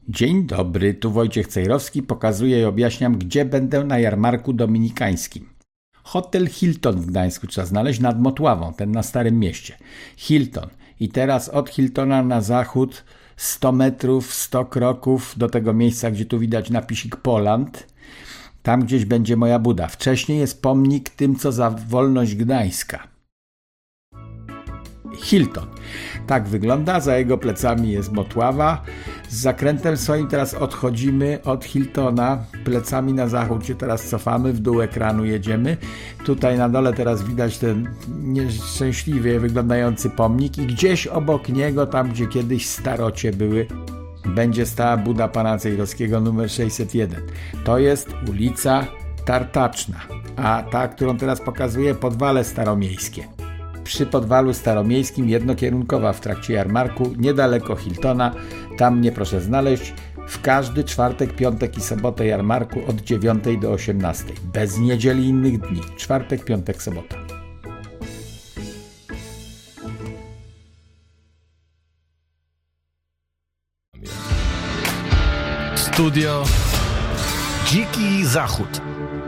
Dzień dobry, tu Wojciech Cejrowski, pokazuję i objaśniam, gdzie będę na jarmarku dominikańskim. Hotel Hilton w Gdańsku trzeba znaleźć nad Motławą, ten na Starym Mieście. Hilton. I teraz od Hiltona na zachód 100 metrów, 100 kroków do tego miejsca, gdzie tu widać napisik Poland. Tam gdzieś będzie moja buda. Wcześniej jest pomnik tym, co za wolność Gdańska. Hilton. Tak wygląda, za jego plecami jest Motława. Z zakrętem swoim teraz odchodzimy od Hiltona, plecami na zachód się teraz cofamy, w dół ekranu jedziemy. Tutaj na dole teraz widać ten nieszczęśliwie wyglądający pomnik i gdzieś obok niego, tam gdzie kiedyś starocie były, będzie stała buda pana Cejrowskiego numer 601. To jest ulica Tartaczna, a ta, którą teraz pokazuję, Podwale Staromiejskie. Przy Podwalu Staromiejskim, jednokierunkowa w trakcie jarmarku, niedaleko Hiltona. Tam mnie proszę znaleźć w każdy czwartek, piątek i sobotę jarmarku od 9 do 18. Bez niedzieli i innych dni. Czwartek, piątek, sobota. Studio Dziki Zachód.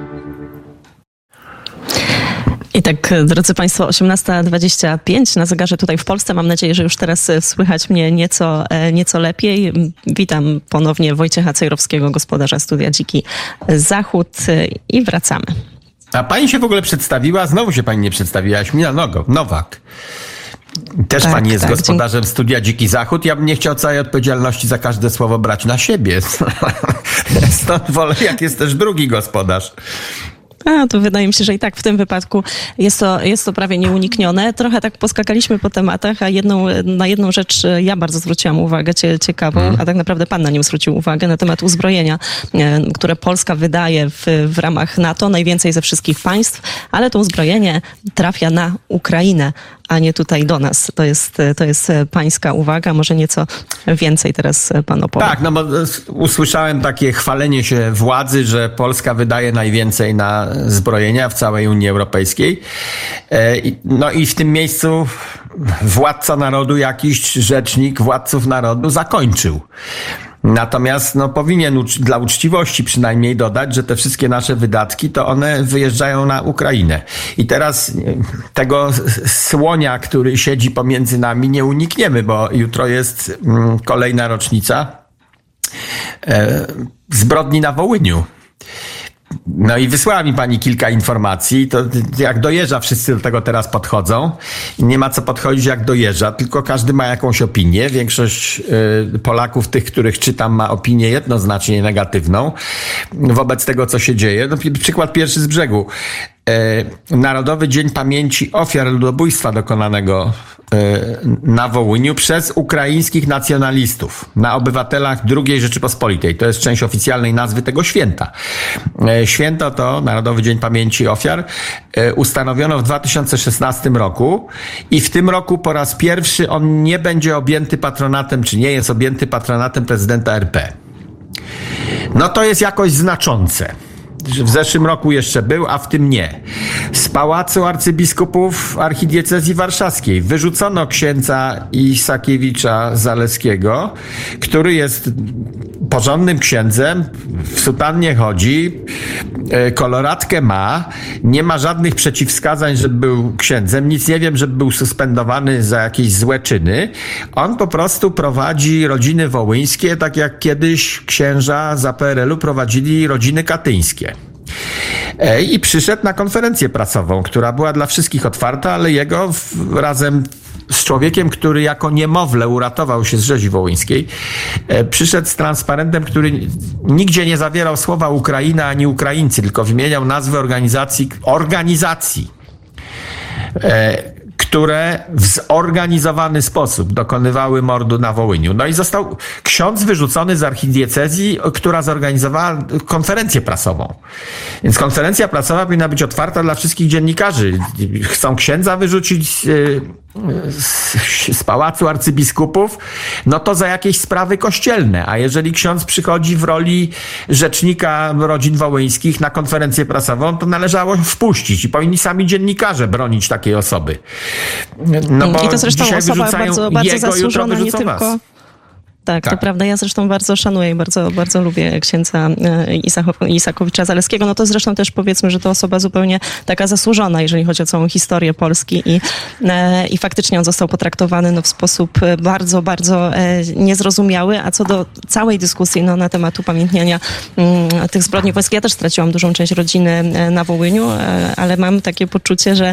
I tak, drodzy Państwo, 18:25 na zegarze tutaj w Polsce. Mam nadzieję, że już teraz słychać mnie nieco lepiej. Witam ponownie Wojciecha Cejrowskiego, gospodarza Studia Dziki Zachód i wracamy. A pani się w ogóle przedstawiła? Znowu się pani nie przedstawiła. Jaśmina Nowak. Też tak, pani jest gospodarzem Studia Dziki Zachód. Ja bym nie chciał całej odpowiedzialności za każde słowo brać na siebie. Stąd wolę, jak jest też drugi gospodarz. To wydaje mi się, że i tak w tym wypadku jest to prawie nieuniknione. Trochę tak poskakaliśmy po tematach, a na jedną rzecz ja bardzo zwróciłam uwagę ciekawą, a tak naprawdę pan na nią zwrócił uwagę, na temat uzbrojenia, które Polska wydaje w ramach NATO, najwięcej ze wszystkich państw, ale to uzbrojenie trafia na Ukrainę, a nie tutaj do nas. To jest pańska uwaga. Może nieco więcej teraz pan opowie. Tak, no bo usłyszałem takie chwalenie się władzy, że Polska wydaje najwięcej na zbrojenia w całej Unii Europejskiej. No i w tym miejscu władca narodu, jakiś rzecznik władców narodu zakończył. Natomiast powinien dla uczciwości przynajmniej dodać, że te wszystkie nasze wydatki to one wyjeżdżają na Ukrainę. I teraz tego słonia, który siedzi pomiędzy nami, nie unikniemy, bo jutro jest kolejna rocznica zbrodni na Wołyniu. No i wysłała mi pani kilka informacji, to jak dojeżdża, wszyscy do tego teraz podchodzą. Nie ma co podchodzić jak dojeżdża, tylko każdy ma jakąś opinię. Większość Polaków, tych, których czytam, ma opinię jednoznacznie negatywną wobec tego, co się dzieje. Przykład pierwszy z brzegu. Narodowy Dzień Pamięci Ofiar Ludobójstwa dokonanego na Wołyniu przez ukraińskich nacjonalistów na obywatelach II Rzeczypospolitej. To jest część oficjalnej nazwy tego święta. Święto to, Narodowy Dzień Pamięci Ofiar, ustanowiono w 2016 roku i w tym roku po raz pierwszy on nie będzie objęty patronatem, czy nie jest objęty patronatem prezydenta RP. No to jest jakoś znaczące. W zeszłym roku jeszcze był, a w tym nie. Z Pałacu Arcybiskupów Archidiecezji Warszawskiej wyrzucono księdza Isakiewicza Zaleskiego, który jest porządnym księdzem, w sutannie chodzi, koloratkę ma, nie ma żadnych przeciwwskazań, żeby był księdzem, nic nie wiem, żeby był suspendowany za jakieś złe czyny. On po prostu prowadzi rodziny wołyńskie, tak jak kiedyś księża za PRL-u prowadzili rodziny katyńskie. I przyszedł na konferencję prasową, która była dla wszystkich otwarta, ale jego razem z człowiekiem, który jako niemowlę uratował się z rzezi wołyńskiej, przyszedł z transparentem, który nigdzie nie zawierał słowa Ukraina ani Ukraińcy, tylko wymieniał nazwy organizacji, które w zorganizowany sposób dokonywały mordu na Wołyniu. No i został ksiądz wyrzucony z archidiecezji, która zorganizowała konferencję prasową. Więc konferencja prasowa powinna być otwarta dla wszystkich dziennikarzy. Chcą księdza wyrzucić z Pałacu Arcybiskupów, no to za jakieś sprawy kościelne. A jeżeli ksiądz przychodzi w roli rzecznika rodzin wołyńskich na konferencję prasową, to należało wpuścić i powinni sami dziennikarze bronić takiej osoby. No bo i to zresztą osoba bardzo zasłużona, nie tylko... Tak, to prawda. Ja zresztą bardzo szanuję i bardzo, bardzo lubię księdza Isakowicza-Zaleskiego. No to zresztą też powiedzmy, że to osoba zupełnie taka zasłużona, jeżeli chodzi o całą historię Polski i faktycznie on został potraktowany w sposób bardzo, bardzo niezrozumiały, a co do całej dyskusji na temat upamiętniania tych zbrodni wojennych, ja też straciłam dużą część rodziny na Wołyniu, ale mam takie poczucie, że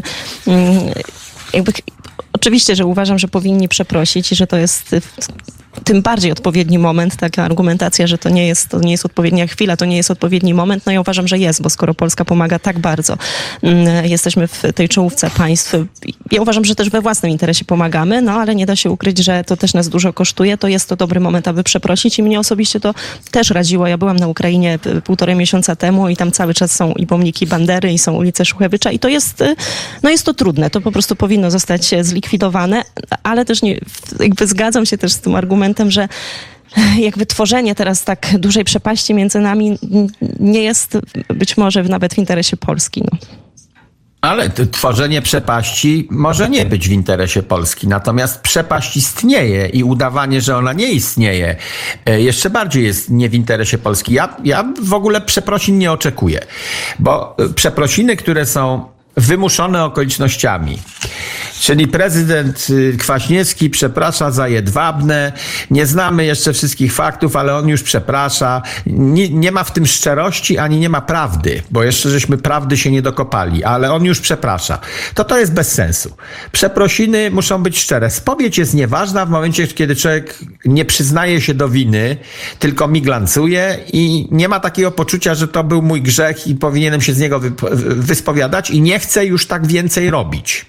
oczywiście, że uważam, że powinni przeprosić i że to jest tym bardziej odpowiedni moment, taka argumentacja, że to nie jest odpowiednia chwila, to nie jest odpowiedni moment. No ja uważam, że jest, bo skoro Polska pomaga tak bardzo, jesteśmy w tej czołówce państw. Ja uważam, że też we własnym interesie pomagamy, no ale nie da się ukryć, że to też nas dużo kosztuje. To jest to dobry moment, aby przeprosić i mnie osobiście to też radziło. Ja byłam na Ukrainie 1,5 miesiąca temu i tam cały czas są i pomniki Bandery i są ulice Szuchewycza i to jest to trudne. To po prostu powinno zostać zlikwidowane, ale też zgadzam się też z tym argumentem, że jakby tworzenie teraz tak dużej przepaści między nami nie jest być może nawet w interesie Polski. Ale tworzenie przepaści może nie być w interesie Polski, natomiast przepaść istnieje i udawanie, że ona nie istnieje, jeszcze bardziej jest nie w interesie Polski. Ja w ogóle przeprosin nie oczekuję, bo przeprosiny, które są wymuszone okolicznościami, czyli prezydent Kwaśniewski przeprasza za Jedwabne, nie znamy jeszcze wszystkich faktów, ale on już przeprasza, nie ma w tym szczerości, ani nie ma prawdy, bo jeszcze żeśmy prawdy się nie dokopali, ale on już przeprasza. To jest bez sensu. Przeprosiny muszą być szczere. Spowiedź jest nieważna w momencie, kiedy człowiek nie przyznaje się do winy, tylko miglancuje i nie ma takiego poczucia, że to był mój grzech i powinienem się z niego wyspowiadać i nie chce już tak więcej robić.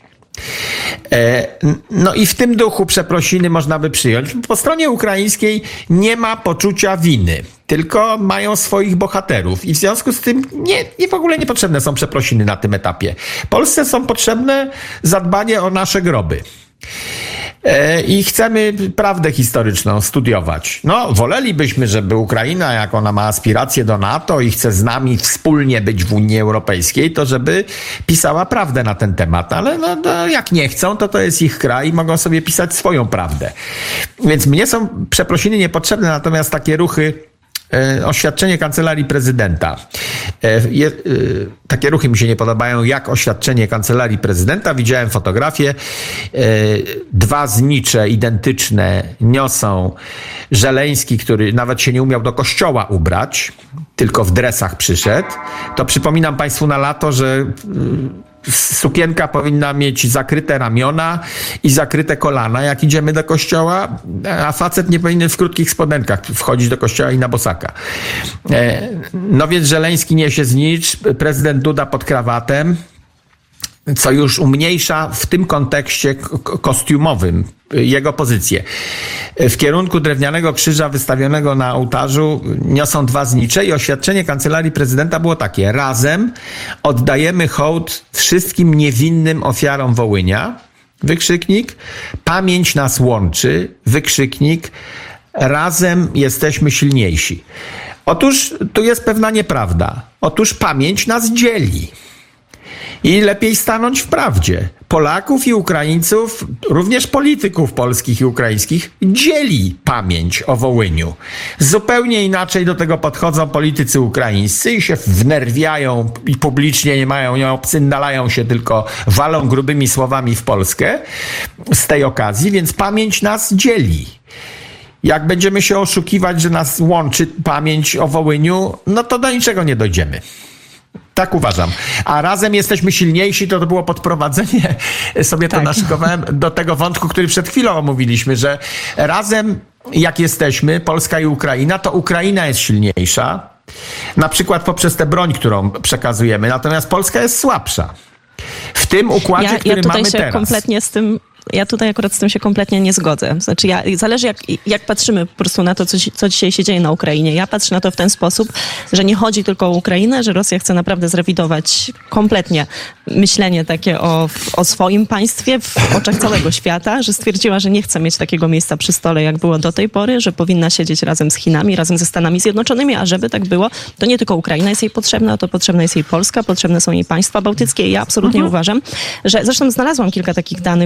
No i w tym duchu przeprosiny można by przyjąć. Po stronie ukraińskiej nie ma poczucia winy, tylko mają swoich bohaterów i w związku z tym w ogóle niepotrzebne są przeprosiny na tym etapie. Polsce są potrzebne zadbanie o nasze groby. I chcemy prawdę historyczną studiować. No, wolelibyśmy, żeby Ukraina, jak ona ma aspiracje do NATO i chce z nami wspólnie być w Unii Europejskiej, to żeby pisała prawdę na ten temat. Ale jak nie chcą, to jest ich kraj i mogą sobie pisać swoją prawdę. Więc mnie są przeprosiny niepotrzebne, natomiast takie ruchy, oświadczenie Kancelarii Prezydenta. Takie ruchy mi się nie podobają, jak oświadczenie Kancelarii Prezydenta. Widziałem fotografię. 2 znicze identyczne niosą Żeleński, który nawet się nie umiał do kościoła ubrać, tylko w dresach przyszedł. To przypominam Państwu na lato, że sukienka powinna mieć zakryte ramiona i zakryte kolana, jak idziemy do kościoła, a facet nie powinien w krótkich spodenkach wchodzić do kościoła i na bosaka. No więc Żeleński niesie znicz, prezydent Duda pod krawatem, co już umniejsza w tym kontekście kostiumowym jego pozycję. W kierunku drewnianego krzyża wystawionego na ołtarzu niosą 2 znicze i oświadczenie Kancelarii Prezydenta było takie: razem oddajemy hołd wszystkim niewinnym ofiarom Wołynia, wykrzyknik, pamięć nas łączy, wykrzyknik, razem jesteśmy silniejsi. Otóż tu jest pewna nieprawda. Otóż pamięć nas dzieli. I lepiej stanąć w prawdzie. Polaków i Ukraińców, również polityków polskich i ukraińskich, dzieli pamięć o Wołyniu. Zupełnie inaczej do tego podchodzą politycy ukraińscy i się wnerwiają i publicznie nie obcyndalają się, tylko walą grubymi słowami w Polskę z tej okazji, więc pamięć nas dzieli. Jak będziemy się oszukiwać, że nas łączy pamięć o Wołyniu, no to do niczego nie dojdziemy. Tak uważam. A razem jesteśmy silniejsi, to było podprowadzenie, sobie to naszykowałem, do tego wątku, który przed chwilą omówiliśmy, że razem jak jesteśmy, Polska i Ukraina, to Ukraina jest silniejsza, na przykład poprzez tę broń, którą przekazujemy, natomiast Polska jest słabsza. W tym układzie, który mamy teraz. Ja tutaj akurat z tym się kompletnie nie zgodzę. Znaczy, zależy jak patrzymy po prostu na to, co dzisiaj się dzieje na Ukrainie. Ja patrzę na to w ten sposób, że nie chodzi tylko o Ukrainę, że Rosja chce naprawdę zrewidować kompletnie myślenie takie o swoim państwie w oczach całego świata, że stwierdziła, że nie chce mieć takiego miejsca przy stole, jak było do tej pory, że powinna siedzieć razem z Chinami, razem ze Stanami Zjednoczonymi, a żeby tak było, to nie tylko Ukraina jest jej potrzebna, to potrzebna jest jej Polska, potrzebne są jej państwa bałtyckie. I ja absolutnie uważam, że zresztą znalazłam kilka takich danych bardzo ciekawych,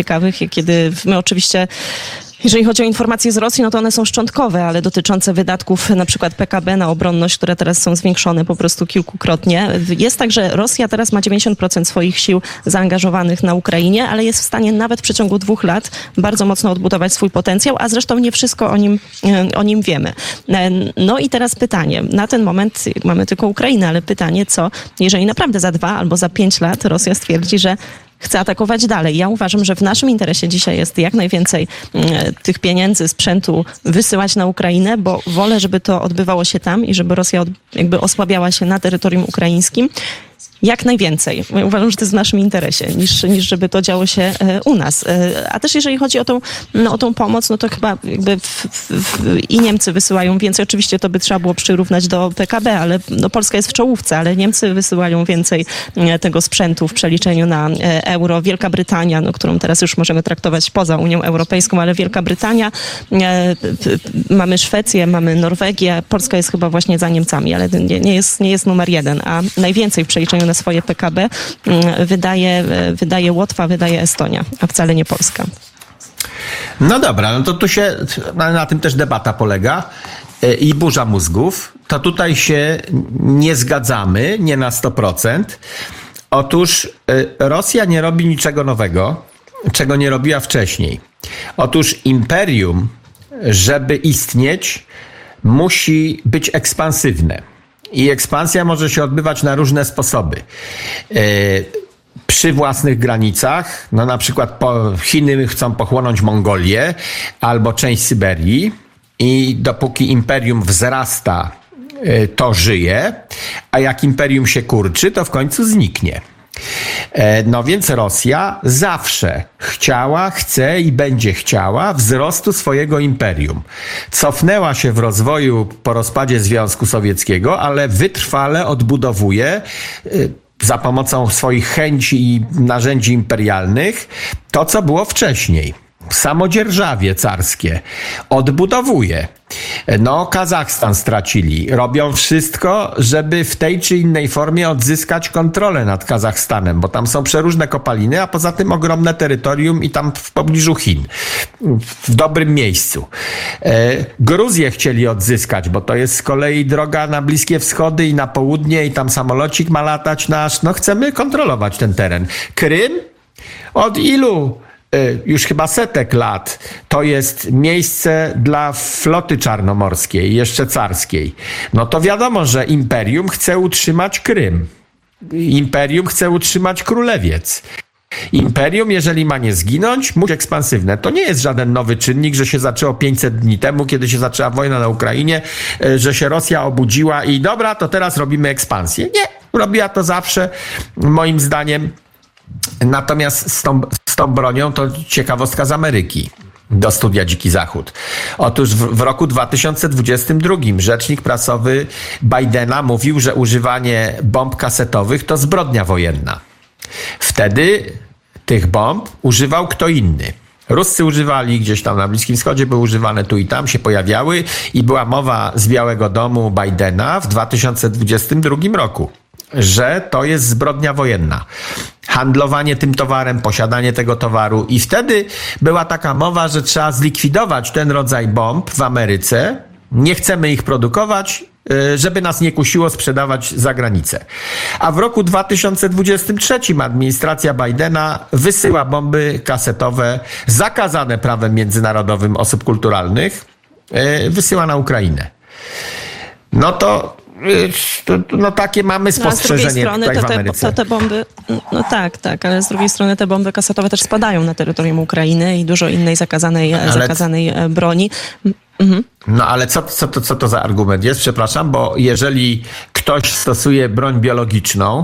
ciekawych, kiedy my oczywiście, jeżeli chodzi o informacje z Rosji, no to one są szczątkowe, ale dotyczące wydatków na przykład PKB na obronność, które teraz są zwiększone po prostu kilkukrotnie. Jest tak, że Rosja teraz ma 90% swoich sił zaangażowanych na Ukrainie, ale jest w stanie nawet w przeciągu 2 lat bardzo mocno odbudować swój potencjał, a zresztą nie wszystko o nim wiemy. No i teraz pytanie. Na ten moment mamy tylko Ukrainę, ale pytanie, co jeżeli naprawdę za 2 albo za 5 lat Rosja stwierdzi, że chce atakować dalej. Ja uważam, że w naszym interesie dzisiaj jest jak najwięcej tych pieniędzy, sprzętu wysyłać na Ukrainę, bo wolę, żeby to odbywało się tam i żeby Rosja jakby osłabiała się na terytorium ukraińskim. Jak najwięcej. Uważam, że to jest w naszym interesie, niż żeby to działo się u nas. A też jeżeli chodzi o tą pomoc, no to chyba jakby i Niemcy wysyłają więcej. Oczywiście to by trzeba było przyrównać do PKB, ale no Polska jest w czołówce, ale Niemcy wysyłają więcej tego sprzętu w przeliczeniu na euro. Wielka Brytania, no, którą teraz już możemy traktować poza Unią Europejską, ale Wielka Brytania, mamy Szwecję, mamy Norwegię. Polska jest chyba właśnie za Niemcami, ale nie jest numer 1, a najwięcej w przeliczeniu na swoje PKB wydaje Łotwa, wydaje Estonia, a wcale nie Polska. No dobra, no to tu się, na tym też debata polega i burza mózgów. To tutaj się nie zgadzamy, nie na 100%. Otóż Rosja nie robi niczego nowego, czego nie robiła wcześniej. Otóż imperium, żeby istnieć, musi być ekspansywne. I ekspansja może się odbywać na różne sposoby. Przy własnych granicach, no na przykład Chiny chcą pochłonąć Mongolię albo część Syberii i dopóki imperium wzrasta, to żyje, a jak imperium się kurczy, to w końcu zniknie. No więc Rosja zawsze chciała, chce i będzie chciała wzrostu swojego imperium. Cofnęła się w rozwoju po rozpadzie Związku Sowieckiego, ale wytrwale odbudowuje za pomocą swoich chęci i narzędzi imperialnych to, co było wcześniej. Samodzierżawie carskie odbudowuje. No, Kazachstan stracili. Robią wszystko, żeby w tej czy innej formie odzyskać kontrolę nad Kazachstanem, bo tam są przeróżne kopaliny, a poza tym ogromne terytorium i tam w pobliżu Chin. W dobrym miejscu. Gruzję chcieli odzyskać, bo to jest z kolei droga na Bliskie Wschody i na południe i tam samolocik ma latać nasz. No, chcemy kontrolować ten teren. Krym? Od ilu? Już chyba setek lat, to jest miejsce dla floty czarnomorskiej, jeszcze carskiej. No to wiadomo, że imperium chce utrzymać Krym. Imperium chce utrzymać Królewiec. Imperium, jeżeli ma nie zginąć, musi być ekspansywne. To nie jest żaden nowy czynnik, że się zaczęło 500 dni temu, kiedy się zaczęła wojna na Ukrainie, że się Rosja obudziła i dobra, to teraz robimy ekspansję. Nie, robiła to zawsze, moim zdaniem. Natomiast z tą bronią to ciekawostka z Ameryki do studia Dziki Zachód. Otóż w roku 2022 rzecznik prasowy Bidena mówił, że używanie bomb kasetowych to zbrodnia wojenna. Wtedy tych bomb używał kto inny. Ruscy używali, gdzieś tam na Bliskim Wschodzie były używane, tu i tam się pojawiały i była mowa z Białego Domu Bidena w 2022 roku, że to jest zbrodnia wojenna. Handlowanie tym towarem, posiadanie tego towaru i wtedy była taka mowa, że trzeba zlikwidować ten rodzaj bomb w Ameryce. Nie chcemy ich produkować, żeby nas nie kusiło sprzedawać za granicę. A w roku 2023 administracja Bidena wysyła bomby kasetowe zakazane prawem międzynarodowym osób kulturalnych, wysyła na Ukrainę. No to no takie mamy spostrzeżenie tutaj w Ameryce. Te bomby, no tak, ale z drugiej strony te bomby kasetowe też spadają na terytorium Ukrainy i dużo innej zakazanej broni. Mhm. No ale co to za argument jest? Przepraszam, bo jeżeli ktoś stosuje broń biologiczną,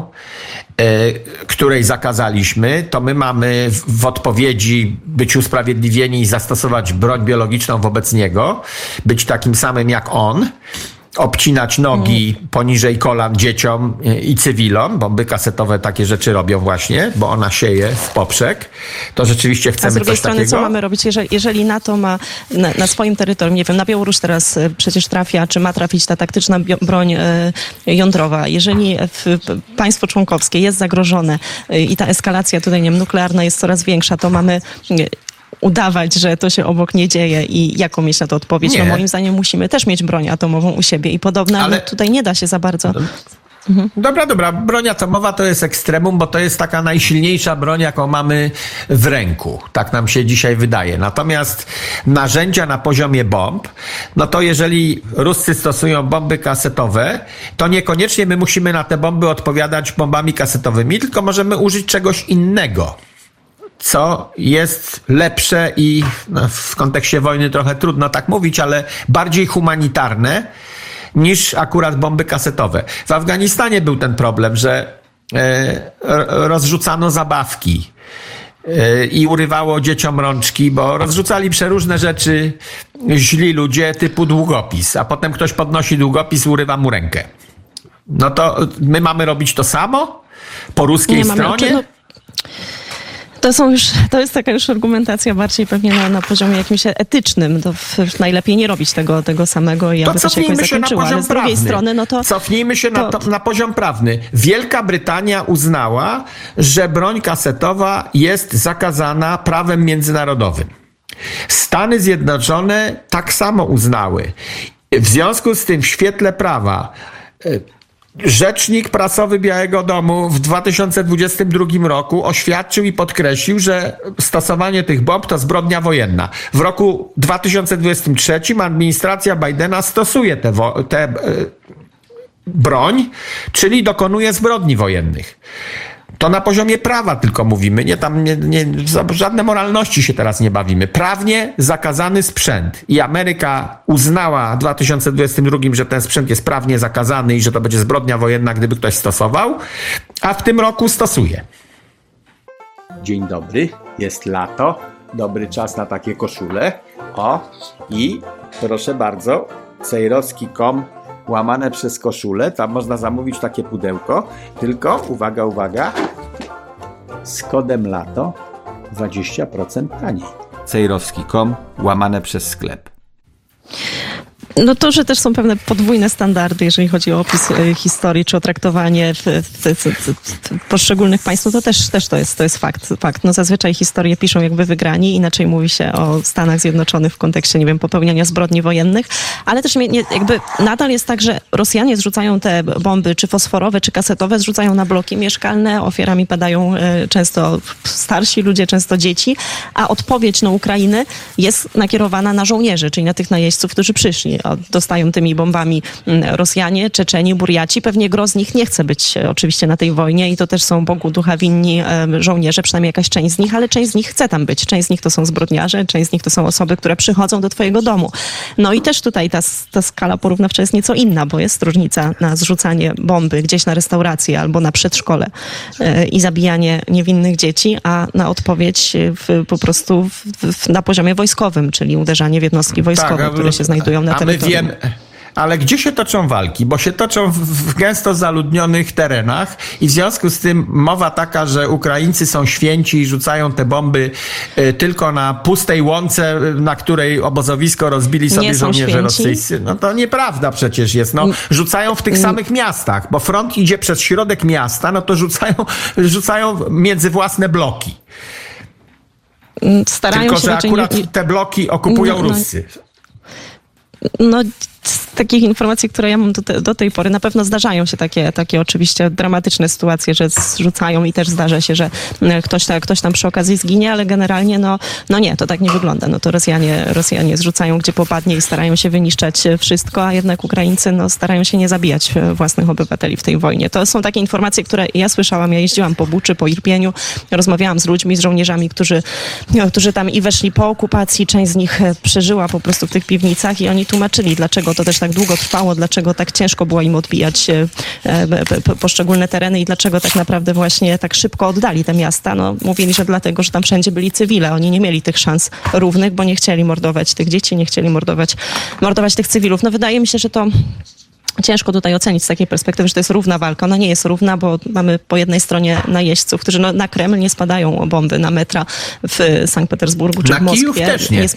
której zakazaliśmy, to my mamy w odpowiedzi być usprawiedliwieni i zastosować broń biologiczną wobec niego, być takim samym jak on. obcinać nogi poniżej kolan dzieciom i cywilom. Bomby kasetowe takie rzeczy robią właśnie, bo ona sieje w poprzek. To rzeczywiście chcemy coś takiego. A z drugiej strony, co mamy robić, jeżeli NATO ma na swoim terytorium, nie wiem, na Białoruś teraz przecież trafia, czy ma trafić ta taktyczna broń jądrowa. Jeżeli państwo członkowskie jest zagrożone i ta eskalacja tutaj, nie wiem, nuklearna jest coraz większa, to mamy udawać, że to się obok nie dzieje i jaką mieć na to odpowiedź? Nie. No moim zdaniem musimy też mieć broń atomową u siebie i podobno, ale tutaj nie da się za bardzo. Dobra. Broń atomowa to jest ekstremum, bo to jest taka najsilniejsza broń, jaką mamy w ręku. Tak nam się dzisiaj wydaje. Natomiast narzędzia na poziomie bomb, no to jeżeli Ruscy stosują bomby kasetowe, to niekoniecznie my musimy na te bomby odpowiadać bombami kasetowymi, tylko możemy użyć czegoś innego, co jest lepsze i w kontekście wojny trochę trudno tak mówić, ale bardziej humanitarne niż akurat bomby kasetowe. W Afganistanie był ten problem, że rozrzucano zabawki i urywało dzieciom rączki, bo rozrzucali przeróżne rzeczy źli ludzie typu długopis, a potem ktoś podnosi długopis i urywa mu rękę. No to my mamy robić to samo po ruskiej stronie? To jest taka już argumentacja bardziej pewnie na poziomie jakimś etycznym. To najlepiej nie robić tego samego i aby to się jakoś zakończyło. Ale z drugiej strony, no to... Cofnijmy się na poziom prawny. Wielka Brytania uznała, że broń kasetowa jest zakazana prawem międzynarodowym. Stany Zjednoczone tak samo uznały. W związku z tym w świetle prawa Rzecznik prasowy Białego Domu w 2022 roku oświadczył i podkreślił, że stosowanie tych bomb to zbrodnia wojenna. W roku 2023 administracja Bidena stosuje tę broń, czyli dokonuje zbrodni wojennych. To na poziomie prawa tylko mówimy, żadne moralności się teraz nie bawimy. Prawnie zakazany sprzęt. I Ameryka uznała w 2022, że ten sprzęt jest prawnie zakazany i że to będzie zbrodnia wojenna, gdyby ktoś stosował, a w tym roku stosuje. Dzień dobry, jest lato, dobry czas na takie koszule. I proszę bardzo, cejrowski.com /koszule, tam można zamówić takie pudełko, tylko uwaga, z kodem LATO 20% taniej. cejrowski.com /sklep. No to, że też są pewne podwójne standardy, jeżeli chodzi o opis historii, czy o traktowanie poszczególnych państw, to też to jest fakt. No zazwyczaj historię piszą jakby wygrani, inaczej mówi się o Stanach Zjednoczonych w kontekście, nie wiem, popełniania zbrodni wojennych, ale też jakby nadal jest tak, że Rosjanie zrzucają te bomby, czy fosforowe, czy kasetowe, zrzucają na bloki mieszkalne, ofiarami padają często starsi ludzie, często dzieci, a odpowiedź na Ukrainy jest nakierowana na żołnierzy, czyli na tych najeźdźców, którzy przyszli. Dostają tymi bombami Rosjanie, Czeczeni, Burjaci. Pewnie gro z nich nie chce być oczywiście na tej wojnie i to też są Bogu ducha winni żołnierze, przynajmniej jakaś część z nich, ale część z nich chce tam być. Część z nich to są zbrodniarze, część z nich to są osoby, które przychodzą do twojego domu. No i też tutaj ta skala porównawcza jest nieco inna, bo jest różnica na zrzucanie bomby gdzieś na restaurację albo na przedszkole i zabijanie niewinnych dzieci, a na odpowiedź po prostu na poziomie wojskowym, czyli uderzanie w jednostki wojskowe, które się znajdują na terytorium. Ale gdzie się toczą walki? Bo się toczą w gęsto zaludnionych terenach i w związku z tym mowa taka, że Ukraińcy są święci i rzucają te bomby tylko na pustej łące, na której obozowisko rozbili sobie żołnierze rosyjscy. No to nieprawda przecież jest. No, rzucają w tych samych miastach, bo front idzie przez środek miasta, no to rzucają między własne bloki. Tylko, że akurat te bloki okupują Ruscy. No, z takich informacji, które ja mam do tej pory, na pewno zdarzają się takie oczywiście dramatyczne sytuacje, że zrzucają i też zdarza się, że ktoś tam przy okazji zginie, ale generalnie no nie, to tak nie wygląda. No to Rosjanie zrzucają gdzie popadnie i starają się wyniszczać wszystko, a jednak Ukraińcy starają się nie zabijać własnych obywateli w tej wojnie. To są takie informacje, które ja słyszałam. Ja jeździłam po Buczy, po Irpieniu, rozmawiałam z ludźmi, z żołnierzami, którzy tam i weszli po okupacji. Część z nich przeżyła po prostu w tych piwnicach i oni tłumaczyli, dlaczego to też tak długo trwało, dlaczego tak ciężko było im odbijać poszczególne tereny i dlaczego tak naprawdę właśnie tak szybko oddali te miasta. No, mówili, że dlatego, że tam wszędzie byli cywile. Oni nie mieli tych szans równych, bo nie chcieli mordować tych dzieci, nie chcieli mordować tych cywilów. No wydaje mi się, że to ciężko tutaj ocenić z takiej perspektywy, że to jest równa walka. Ona nie jest równa, bo mamy po jednej stronie najeźdźców, którzy na Kreml nie spadają bomby, na metra w Sankt Petersburgu czy w Moskwie. Kijów też nie.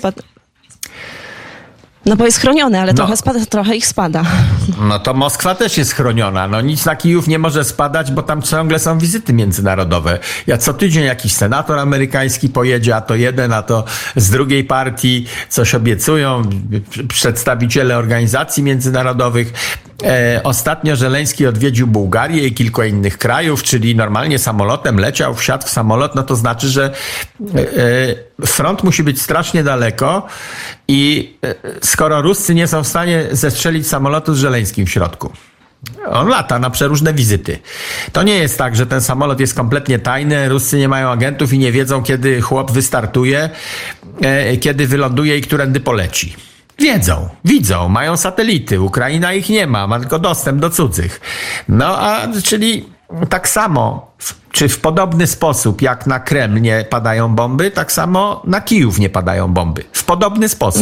No bo jest chronione, ale trochę ich spada. No to Moskwa też jest chroniona. No nic na Kijów nie może spadać, bo tam ciągle są wizyty międzynarodowe. Co tydzień jakiś senator amerykański pojedzie, a to jeden, a to z drugiej partii coś obiecują. Przedstawiciele organizacji międzynarodowych. Ostatnio Żeleński odwiedził Bułgarię i kilka innych krajów, czyli normalnie samolotem leciał, wsiadł w samolot, no to znaczy, że front musi być strasznie daleko i skoro Ruscy nie są w stanie zestrzelić samolotu z Żeleńskim w środku. On lata na przeróżne wizyty. To nie jest tak, że ten samolot jest kompletnie tajny, Ruscy nie mają agentów i nie wiedzą, kiedy chłop wystartuje, kiedy wyląduje i którędy poleci. Widzą, mają satelity. Ukraina ich nie ma tylko dostęp do cudzych. Czyli tak samo, czy w podobny sposób jak na Kreml nie padają bomby, tak samo na Kijów nie padają bomby. W podobny sposób.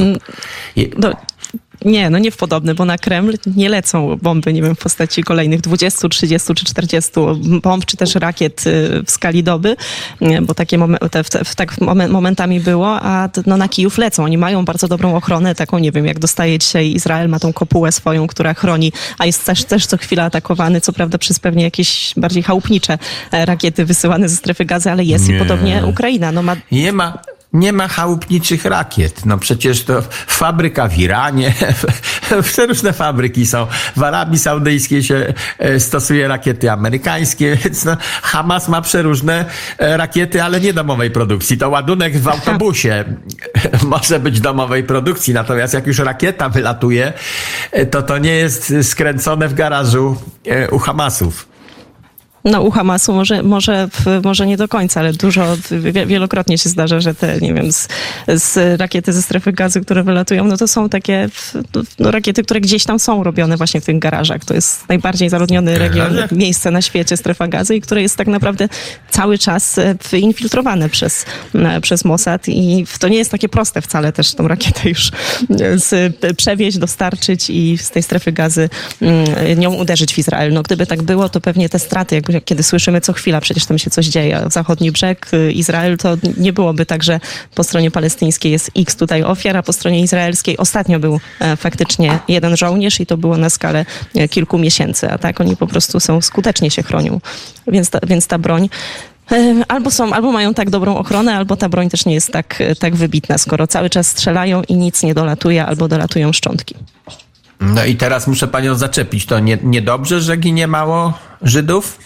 Nie w podobny, bo na Kreml nie lecą bomby, nie wiem, w postaci kolejnych 20, 30 czy 40 bomb, czy też rakiet w skali doby, bo takie momentami było, a na Kijów lecą. Oni mają bardzo dobrą ochronę, taką, nie wiem, jak dostaje dzisiaj Izrael, ma tą kopułę swoją, która chroni, a jest też co chwila atakowany, co prawda przez pewnie jakieś bardziej chałupnicze rakiety wysyłane ze strefy Gazy, ale jest i podobnie Ukraina. Nie ma chałupniczych rakiet. No przecież to fabryka w Iranie, różne fabryki są. W Arabii Saudyjskiej się stosuje rakiety amerykańskie, więc Hamas ma przeróżne rakiety, ale nie domowej produkcji. To ładunek w autobusie może być domowej produkcji, natomiast jak już rakieta wylatuje, to nie jest skręcone w garażu u Hamasów. No u Hamasu może nie do końca, ale wielokrotnie się zdarza, że te, nie wiem, z rakiety ze strefy Gazy, które wylatują, no to są takie rakiety, które gdzieś tam są robione właśnie w tych garażach. To jest najbardziej zaludniony region, miejsce na świecie, strefa Gazy, i które jest tak naprawdę cały czas infiltrowane przez Mossad i to nie jest takie proste wcale też tą rakietę już przewieźć, dostarczyć i z tej strefy Gazy nią uderzyć w Izrael. No gdyby tak było, to pewnie te straty, kiedy słyszymy co chwila, przecież tam się coś dzieje, zachodni brzeg, Izrael, to nie byłoby tak, że po stronie palestyńskiej jest X tutaj ofiar, a po stronie izraelskiej ostatnio był faktycznie jeden żołnierz i to było na skalę kilku miesięcy, a tak oni po prostu skutecznie się chronią. Więc ta broń albo mają tak dobrą ochronę, albo ta broń też nie jest tak wybitna, skoro cały czas strzelają i nic nie dolatuje, albo dolatują szczątki. No i teraz muszę panią zaczepić. To niedobrze, że ginie mało Żydów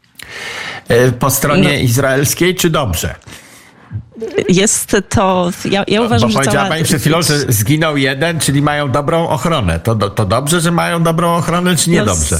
po stronie izraelskiej, czy dobrze? Jest to... Ja uważam, bo powiedziała pani przed chwilą, że zginął jeden, czyli mają dobrą ochronę. To dobrze, że mają dobrą ochronę, czy niedobrze?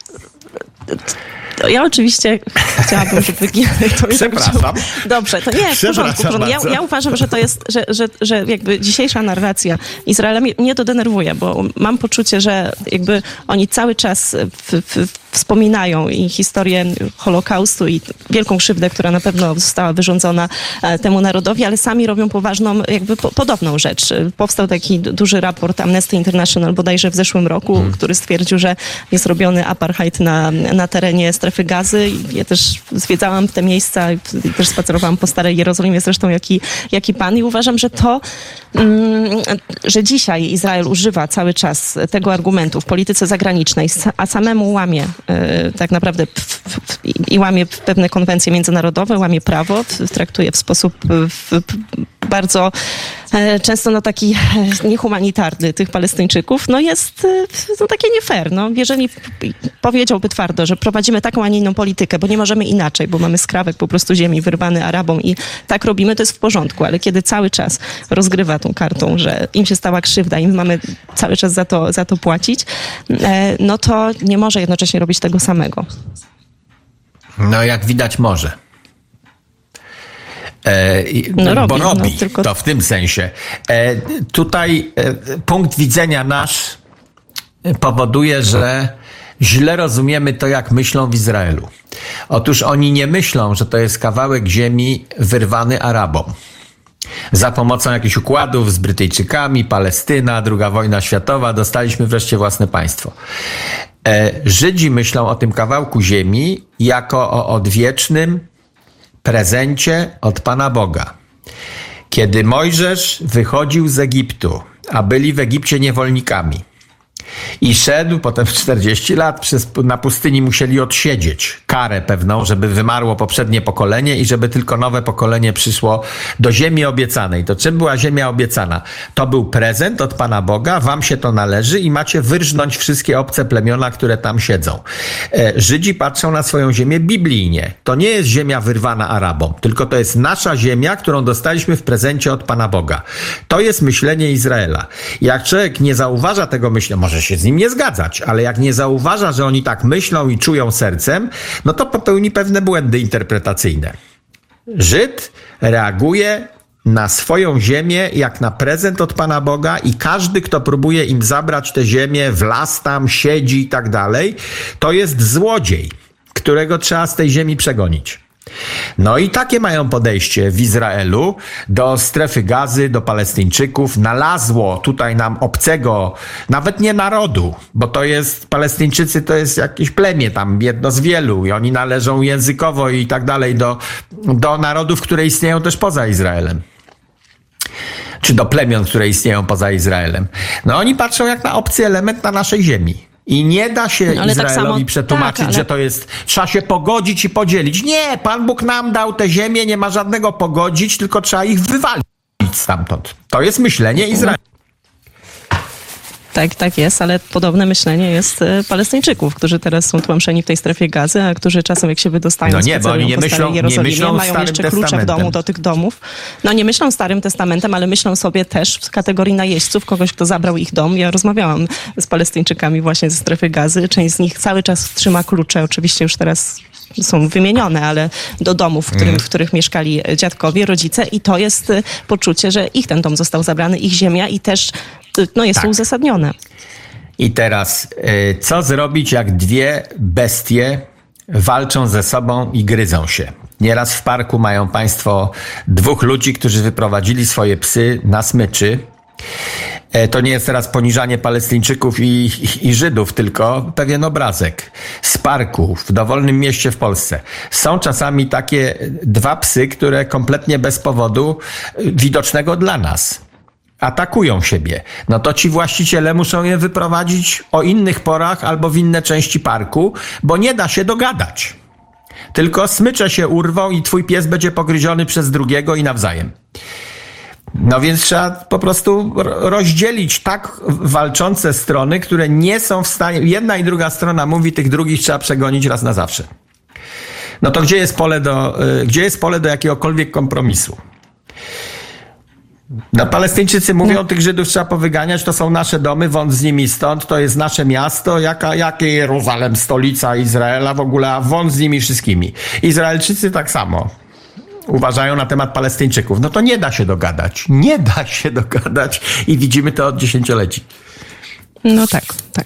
Ja oczywiście chciałabym, żeby... Przepraszam. Dobrze, to nie, w porządku. Ja uważam, że to jest, że jakby dzisiejsza narracja Izraela mnie to denerwuje, bo mam poczucie, że jakby oni cały czas wspominają i historię Holokaustu i wielką krzywdę, która na pewno została wyrządzona temu narodowi, ale sami robią poważną, jakby podobną rzecz. Powstał taki duży raport Amnesty International bodajże w zeszłym roku, który stwierdził, że jest robiony apartheid na terenie strefy Gazy. Ja też zwiedzałam te miejsca, też spacerowałam po Starej Jerozolimie, zresztą jak i pan, i uważam, że że dzisiaj Izrael używa cały czas tego argumentu w polityce zagranicznej, a samemu łamie tak naprawdę i łamie pewne konwencje międzynarodowe, łamie prawo, traktuje w sposób bardzo często taki niehumanitarny tych Palestyńczyków, jest takie nie fair. Jeżeli powiedziałby twardo, że prowadzimy taką, a nie inną politykę, bo nie możemy inaczej, bo mamy skrawek po prostu ziemi wyrwany Arabom i tak robimy, to jest w porządku, ale kiedy cały czas rozgrywa tą kartą, że im się stała krzywda i my mamy cały czas za to płacić, no to nie może jednocześnie robić tego samego. No jak widać może. Bo robi tylko... to w tym sensie. Tutaj punkt widzenia nasz powoduje, że źle rozumiemy to, jak myślą w Izraelu. Otóż oni nie myślą, że to jest kawałek ziemi wyrwany Arabom. Za pomocą jakichś układów z Brytyjczykami, Palestyna, II wojna światowa, dostaliśmy wreszcie własne państwo. Żydzi myślą o tym kawałku ziemi jako o odwiecznym prezencie od Pana Boga. Kiedy Mojżesz wychodził z Egiptu, a byli w Egipcie niewolnikami, i szedł potem 40 lat, na pustyni musieli odsiedzieć karę pewną, żeby wymarło poprzednie pokolenie i żeby tylko nowe pokolenie przyszło do ziemi obiecanej. To czym była ziemia obiecana? To był prezent od Pana Boga, wam się to należy i macie wyrżnąć wszystkie obce plemiona, które tam siedzą. Żydzi patrzą na swoją ziemię biblijnie. To nie jest ziemia wyrwana Arabom, tylko to jest nasza ziemia, którą dostaliśmy w prezencie od Pana Boga. To jest myślenie Izraela. Jak człowiek nie zauważa tego myślenia, może się z nim nie zgadzać, ale jak nie zauważa, że oni tak myślą i czują sercem, no to popełni pewne błędy interpretacyjne. Żyd reaguje na swoją ziemię jak na prezent od Pana Boga i każdy, kto próbuje im zabrać tę ziemię, w las tam siedzi i tak dalej, to jest złodziej, którego trzeba z tej ziemi przegonić. No i takie mają podejście w Izraelu do strefy Gazy, do Palestyńczyków. Nalazło tutaj nam obcego, nawet nie narodu, bo to jest, Palestyńczycy to jest jakieś plemię tam, jedno z wielu i oni należą językowo i tak dalej do narodów, które istnieją też poza Izraelem. Czy do plemion, które istnieją poza Izraelem. No oni patrzą jak na obcy element na naszej ziemi. I nie da się Izraelowi tak samo przetłumaczyć, że to jest, trzeba się pogodzić i podzielić. Nie, Pan Bóg nam dał tę ziemię, nie ma żadnego pogodzić, tylko trzeba ich wywalić stamtąd. To jest myślenie Izraela. Tak jest, ale podobne myślenie jest Palestyńczyków, którzy teraz są tłamszeni w tej strefie Gazy, a którzy czasem jak się wydostają z Jerozolimie, mają jeszcze klucze w domu do tych domów. No nie myślą Starym Testamentem, ale myślą sobie też w kategorii najeźdźców, kogoś, kto zabrał ich dom. Ja rozmawiałam z Palestyńczykami właśnie ze strefy Gazy. Część z nich cały czas trzyma klucze, oczywiście już teraz są wymienione, ale do domów, w których mieszkali dziadkowie, rodzice i to jest poczucie, że ich ten dom został zabrany, ich ziemia i też jest to uzasadnione. I teraz, co zrobić, jak dwie bestie walczą ze sobą i gryzą się? Nieraz w parku mają państwo dwóch ludzi, którzy wyprowadzili swoje psy na smyczy. To nie jest teraz poniżanie Palestyńczyków i Żydów, tylko pewien obrazek z parku w dowolnym mieście w Polsce. Są czasami takie dwa psy, które kompletnie bez powodu widocznego dla nas atakują siebie. No to ci właściciele muszą je wyprowadzić o innych porach albo w inne części parku, bo nie da się dogadać. Tylko smycze się urwą i twój pies będzie pogryziony przez drugiego i nawzajem. No więc trzeba po prostu rozdzielić tak walczące strony, które nie są w stanie, jedna i druga strona mówi, tych drugich trzeba przegonić raz na zawsze. No to gdzie jest pole do jakiegokolwiek kompromisu? No, Palestyńczycy mówią, tych Żydów trzeba powyganiać, to są nasze domy, wąt z nimi stąd, to jest nasze miasto, jakie Jeruzalem, stolica Izraela w ogóle, a wąt z nimi wszystkimi. Izraelczycy tak samo uważają na temat Palestyńczyków. No to nie da się dogadać. Nie da się dogadać i widzimy to od dziesięcioleci. No tak.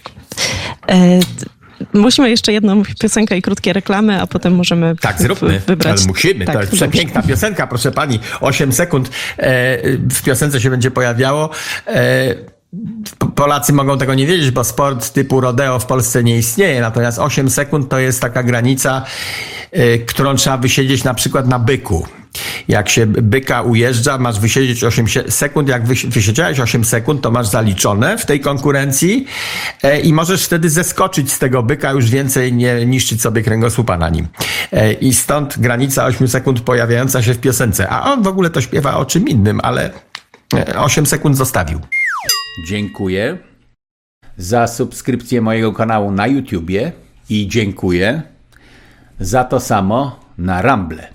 Musimy jeszcze jedną piosenkę i krótkie reklamy, a potem możemy zróbmy. Wybrać. Ale musimy. To jest przepiękna piosenka, proszę pani. 8 sekund w piosence się będzie pojawiało. Polacy mogą tego nie wiedzieć, bo sport typu rodeo w Polsce nie istnieje. Natomiast 8 sekund to jest taka granica, którą trzeba wysiedzieć na przykład na byku. Jak się byka ujeżdża, masz wysiedzieć 8 sekund. Jak wysiedziałeś 8 sekund, to masz zaliczone w tej konkurencji i możesz wtedy zeskoczyć z tego byka, już więcej nie niszczyć sobie kręgosłupa na nim. I stąd granica 8 sekund pojawiająca się w piosence. A on w ogóle to śpiewa o czym innym, ale 8 sekund zostawił. Dziękuję za subskrypcję mojego kanału na YouTubie i dziękuję za to samo na Rumble.